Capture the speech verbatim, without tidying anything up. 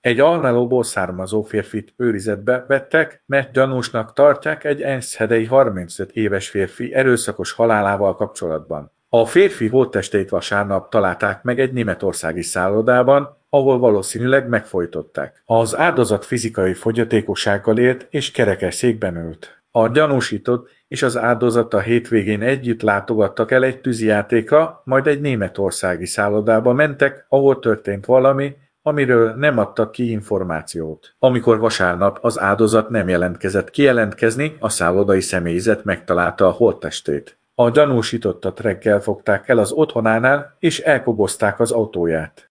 Egy almelóból származó férfit őrizetbe vettek, mert gyanúsnak tartják egy enszhedei harmincöt éves férfi erőszakos halálával kapcsolatban. A férfi holttestét vasárnap találták meg egy németországi szállodában, ahol valószínűleg megfojtották. Az áldozat fizikai fogyatékossággal élt és kerekesszékben ült. A gyanúsított és az áldozat a hétvégén együtt látogattak el egy tűzijátékra, majd egy németországi szállodába mentek, ahol történt valami, amiről nem adtak ki információt. Amikor vasárnap az áldozat nem jelentkezett kijelentkezni, a szállodai személyzet megtalálta a holttestét. A gyanúsítottat reggel fogták el az otthonánál, és elkobozták az autóját.